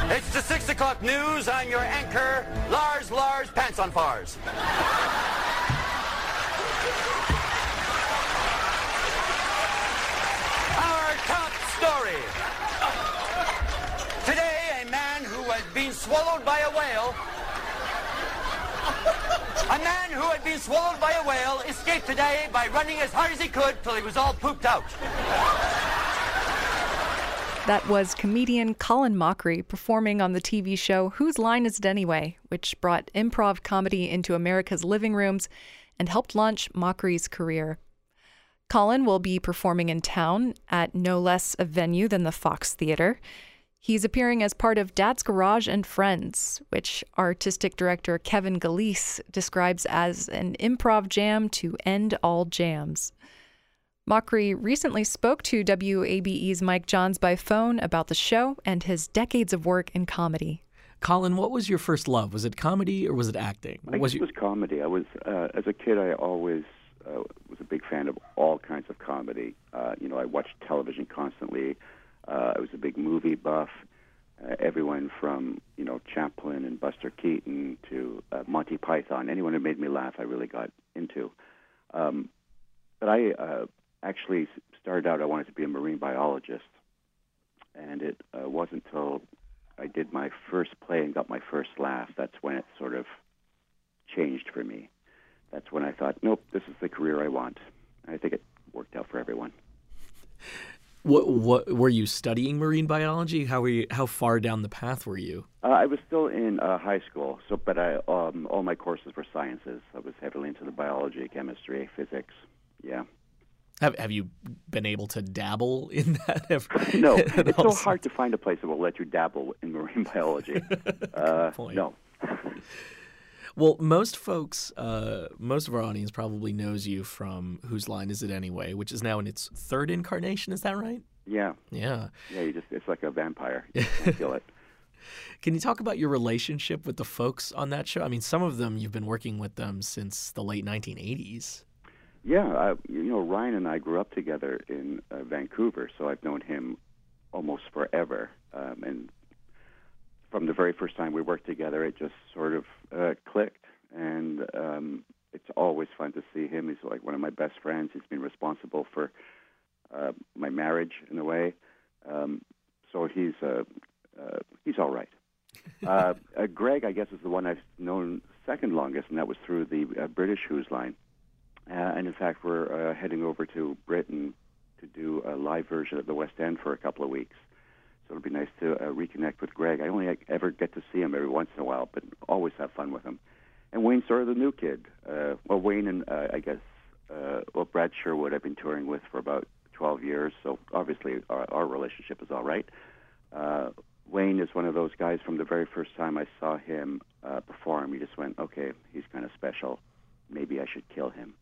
It's the 6 o'clock news. I'm your anchor, Lars Pants on Fars. Our top story. Today, a man who had been swallowed by a whale. A man who had been swallowed by a whale escaped today by running as hard as he could till he was all pooped out. That was comedian Colin Mochrie performing on the TV show Whose Line Is It Anyway?, which brought improv comedy into America's living rooms and helped launch Mochrie's career. Colin will be performing in town at no less a venue than the Fox Theater. He's appearing as part of Dad's Garage and Friends, which artistic director Kevin Galeese describes as an improv jam to end all jams. Mochrie recently spoke to WABE's Mike Johns by phone about the show and his decades of work in comedy. Colin, what was your first love? Was it comedy or was it acting? It was comedy. I was, as a kid, I always was a big fan of all kinds of comedy. I watched television constantly. I was a big movie buff. Everyone from, Chaplin and Buster Keaton to Monty Python. Anyone who made me laugh, I really got into. But I actually started out, I wanted to be a marine biologist. And it wasn't until I did my first play and got my first laugh, that's when it sort of changed for me. That's when I thought, nope, this is the career I want. And I think it worked out for everyone. What were you studying marine biology? How far down the path were you? I was still in high school, but all my courses were sciences. I was heavily into the biology, chemistry, physics. Yeah. Have you been able to dabble in that ever? No, it's so hard to find a place that will let you dabble in marine biology. Good point. No. Well, most folks, most of our audience probably knows you from Whose Line Is It Anyway?, which is now in its third incarnation. Is that right? Yeah. Yeah. Yeah, it's like a vampire. You can't kill it. Can you talk about your relationship with the folks on that show? I mean, some of them, you've been working with them since the late 1980s. Yeah. Ryan and I grew up together in Vancouver, so I've known him almost forever. And from the very first time we worked together, it just sort of clicked. And it's always fun to see him. He's like one of my best friends. He's been responsible for my marriage in a way. So he's all right. Greg, I guess, is the one I've known second longest, and that was through the British Whose Line. And in fact, we're heading over to Britain to do a live version at the West End for a couple of weeks. So it'll be nice to reconnect with Greg. I only ever get to see him every once in a while, but always have fun with him. And Wayne's sort of the new kid. Wayne and Brad Sherwood I've been touring with for about 12 years, so obviously our relationship is all right. Wayne is one of those guys from the very first time I saw him perform. He just went, okay, he's kind of special. Maybe I should kill him.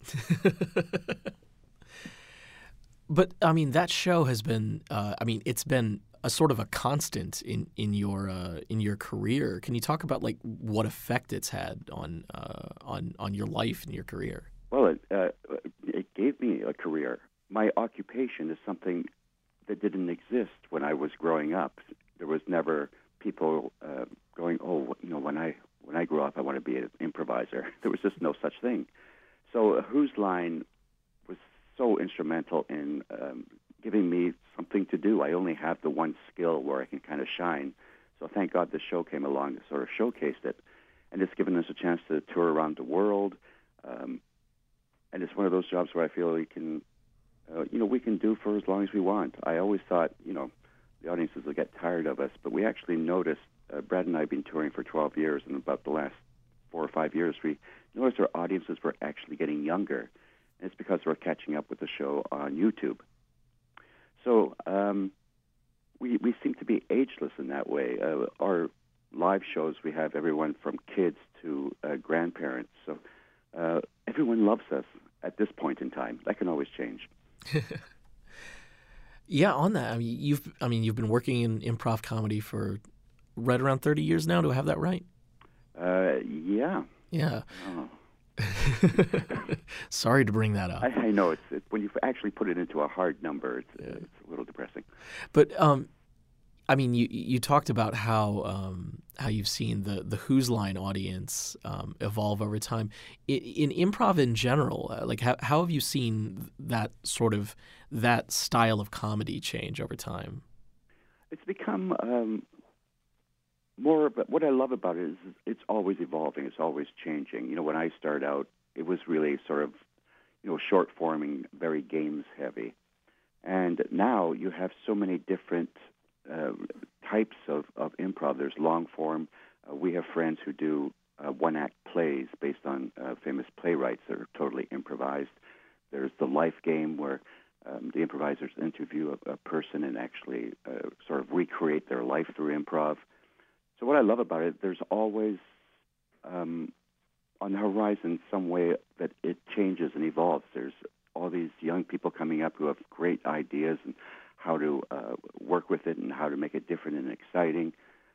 But, I mean, that show has been, it's been a sort of a constant in your career. Can you talk about, what effect it's had on your life and your career? Well, it gave me a career. My occupation is something that didn't exist when I was growing up. There was never people going, when I grew up, I want to be an improviser. There was just no such thing. So Whose Line was so instrumental in giving me something to do. I only have the one skill where I can kind of shine. So thank God this show came along and sort of showcased it. And it's given us a chance to tour around the world. And it's one of those jobs where I feel we can do for as long as we want. I always thought, the audiences will get tired of us, but we actually noticed, Brad and I have been touring for 12 years, and about the last 4 or 5 years, we noticed our audiences were actually getting younger. And it's because we're catching up with the show on YouTube. So we seem to be ageless in that way. Our live shows, we have everyone from kids to grandparents. So everyone loves us at this point in time. That can always change. Yeah, on that, you've been working in improv comedy for right around 30 years now. Do I have that right? Yeah. Yeah. Oh. Sorry to bring that up. I know it's when you actually put it into a hard number, it's a little depressing. But I mean, you talked about how you've seen the Whose Line audience evolve over time. In improv in general, like how have you seen that style of comedy change over time? It's become more. But what I love about it is it's always evolving. It's always changing. When I started out, it was really sort of short forming, very games heavy, and now you have so many different types of improv. There's long form. We have friends who do one-act plays based on famous playwrights that are totally improvised. There's the life game where the improvisers interview a person and actually sort of recreate their life through improv. So what I love about it, there's always on the horizon some way that it changes and evolves. There's all these young people coming up who have great ideas and how to work with it and how to make it different and exciting.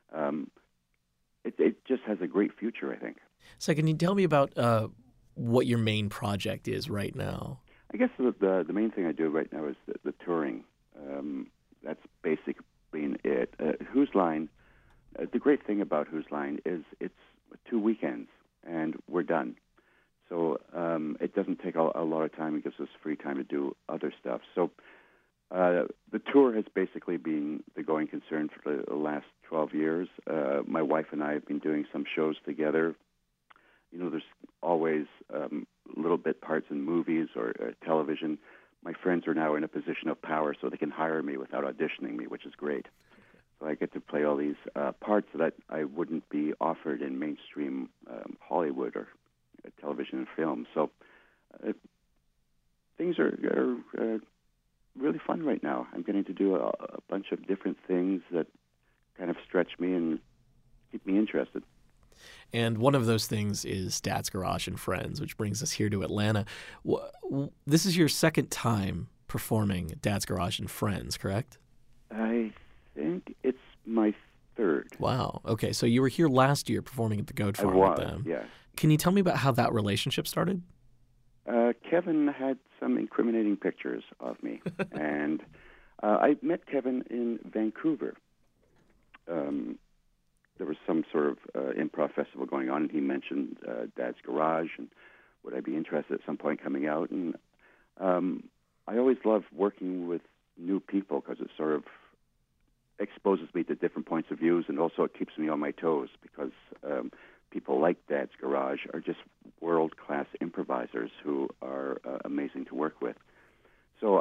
It just has a great future, I think. So can you tell me about what your main project is right now? I guess the main thing I do right now is the touring. That's basically it. Whose Line, the great thing about Whose Line is it's 2 weekends and we're done. So it doesn't take a lot of time. It gives us free time to do other stuff. So the tour has basically been the going concern for the last 12 years. My wife and I have been doing some shows together. There's always little bit parts in movies or television. My friends are now in a position of power, so they can hire me without auditioning me, which is great. So I get to play all these parts that I wouldn't be offered in mainstream Hollywood or television and film. So things are really fun right now. I'm getting to do a bunch of different things that kind of stretch me and keep me interested. And one of those things is Dad's Garage and Friends, which brings us here to Atlanta. This is your second time performing at Dad's Garage and Friends, correct? I think it's my third. Wow. Okay, so you were here last year performing at the Goat Farm with them. Yeah. Can you tell me about how that relationship started? Kevin had some incriminating pictures of me, and I met Kevin in Vancouver. There was some sort of improv festival going on, and he mentioned Dad's Garage, and would I be interested at some point coming out? And I always love working with new people because it sort of exposes me to different points of views, and also it keeps me on my toes because people like Dad's Garage are just world-class improvisers who are amazing to work with. So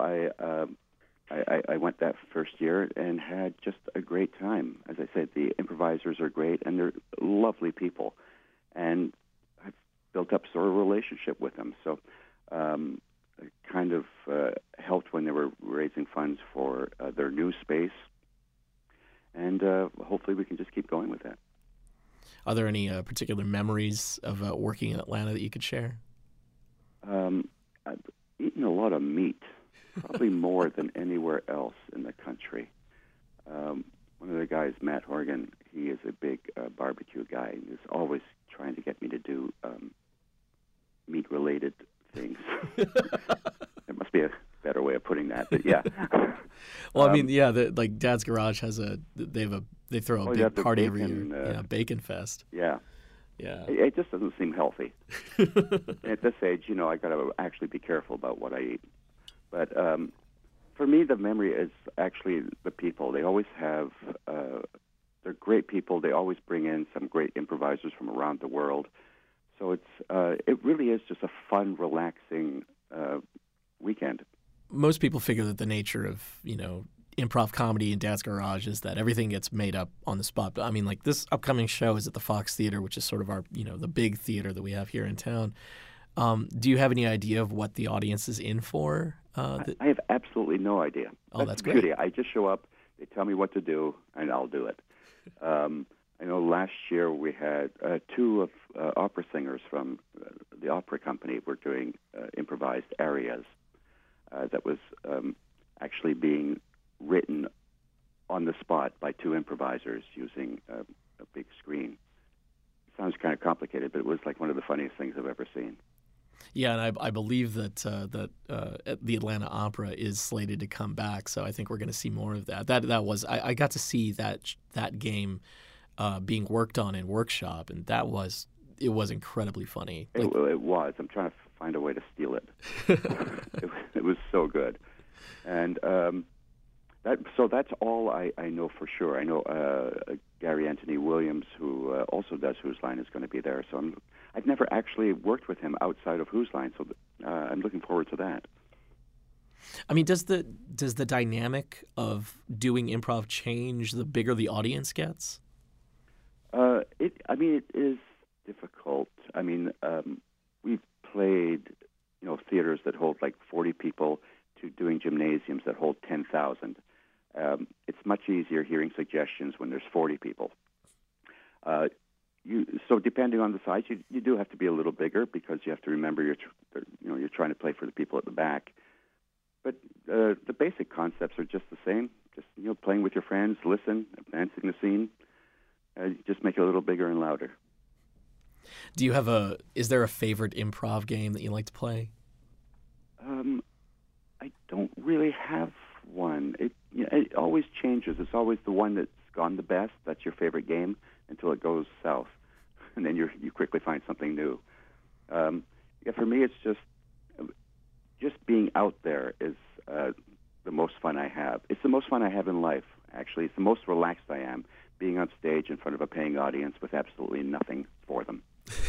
I went that first year and had just a great time. As I said, the improvisers are great, and they're lovely people. And I've built up sort of a relationship with them. So it kind of helped when they were raising funds for their new space. And hopefully we can just keep going with that. Are there any particular memories of working in Atlanta that you could share? I've eaten a lot of meat, probably more than anywhere else in the country. One of the guys, Matt Horgan, he is a big barbecue guy and is always trying to get me to do meat-related things. There must be a better way of putting that, but yeah. Well, I mean, yeah, like Dad's Garage has they throw a big party every year. Bacon Fest. Yeah. Yeah. It just doesn't seem healthy. At this age, I got to actually be careful about what I eat. But for me, the memory is actually the people. They always have, they're great people. They always bring in some great improvisers from around the world. So it really is just a fun, relaxing weekend. Most people figure that the nature of, improv comedy in Dad's Garage is that everything gets made up on the spot. But I mean, like this upcoming show is at the Fox Theater, which is sort of our, the big theater that we have here in town. Do you have any idea of what the audience is in for? I have absolutely no idea. That's great. Beauty. I just show up, they tell me what to do, and I'll do it. I know last year we had two of opera singers from the opera company were doing improvised arias that was actually being written on the spot by two improvisers using a big screen. Sounds kind of complicated, but it was like one of the funniest things I've ever seen. Yeah, and I believe that the Atlanta Opera is slated to come back, so I think we're going to see more of that. That was I got to see that game being worked on in workshop, and it was incredibly funny. It was. I'm trying to find a way to steal it. It was so good, and that's all I know for sure. I know Gary Anthony Williams, who also does Whose Line, is going to be there. So I've never actually worked with him outside of Whose Line, so I'm looking forward to that. I mean, does the dynamic of doing improv change the bigger the audience gets? It is difficult. I mean, we've played, theaters that hold like 40 people to doing gymnasiums that hold 10,000. It's much easier hearing suggestions when there's 40 people. So depending on the size, you do have to be a little bigger because you have to remember you're trying to play for the people at the back. But the basic concepts are just the same. Just playing with your friends, listen, advancing the scene. Just make it a little bigger and louder. Is there a favorite improv game that you like to play? I don't really have one. It always changes. It's always the one that's gone the best. That's your favorite game until it goes south, and then you quickly find something new. For me, it's just being out there is the most fun I have. It's the most fun I have in life. Actually, it's the most relaxed I am, being on stage in front of a paying audience with absolutely nothing for them.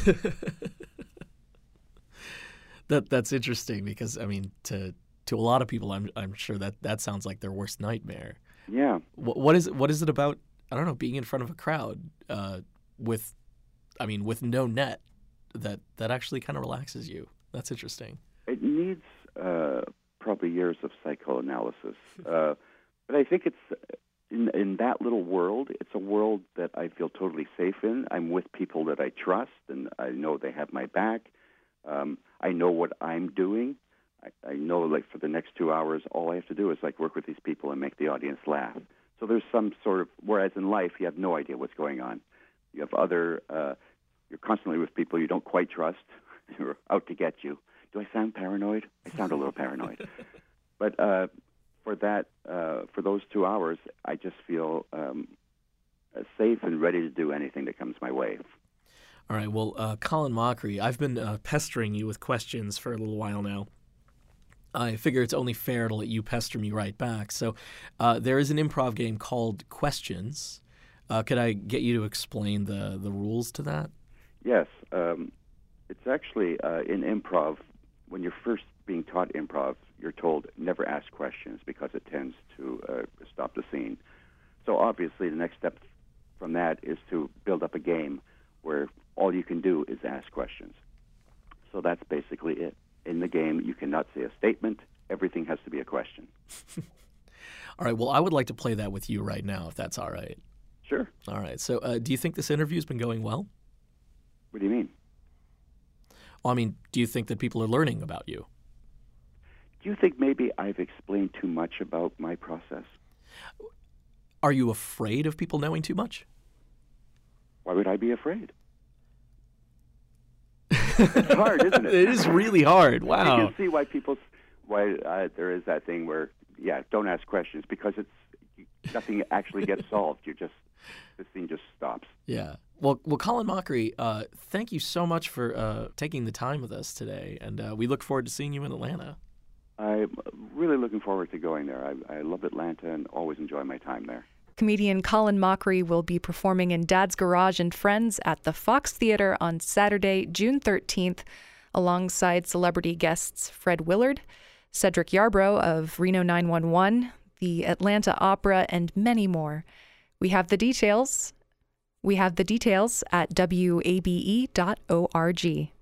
That's interesting because I mean to a lot of people I'm sure that sounds like their worst nightmare. Yeah. What is it about, I don't know, being in front of a crowd with no net that actually kind of relaxes you? That's interesting. It needs probably years of psychoanalysis. But I think it's in that little world, it's a world that I feel totally safe in. I'm with people that I trust, and I know they have my back. I know what I'm doing. I know, like, for the next 2 hours, all I have to do is, like, work with these people and make the audience laugh. So there's some sort of, whereas in life, you have no idea what's going on. You have you're constantly with people you don't quite trust who are out to get you. Do I sound paranoid? I sound a little paranoid. But for those 2 hours, I just feel safe and ready to do anything that comes my way. All right. Well, Colin Mochrie, I've been pestering you with questions for a little while now. I figure it's only fair to let you pester me right back. So there is an improv game called Questions. Could I get you to explain the rules to that? Yes. It's actually in improv, when you're first being taught improv, you're told never ask questions because it tends to stop the scene. So obviously the next step from that is to build up a game where all you can do is ask questions. So that's basically it. In the game, you cannot say a statement. Everything has to be a question. All right. Well, I would like to play that with you right now, if that's all right. Sure. All right. So do you think this interview's been going well? What do you mean? Well, I mean, do you think that people are learning about you? Do you think maybe I've explained too much about my process? Are you afraid of people knowing too much? Why would I be afraid? It's hard, isn't it? It is really hard. Wow. You can see why there is that thing where, don't ask questions because nothing actually gets solved. This thing just stops. Yeah. Well, Colin Mochrie, thank you so much for taking the time with us today, and we look forward to seeing you in Atlanta. I'm really looking forward to going there. I love Atlanta and always enjoy my time there. Comedian Colin Mochrie will be performing in Dad's Garage and Friends at the Fox Theater on Saturday, June 13th, alongside celebrity guests Fred Willard, Cedric Yarbrough of Reno 911, the Atlanta Opera, and many more. We have the details at wabe.org.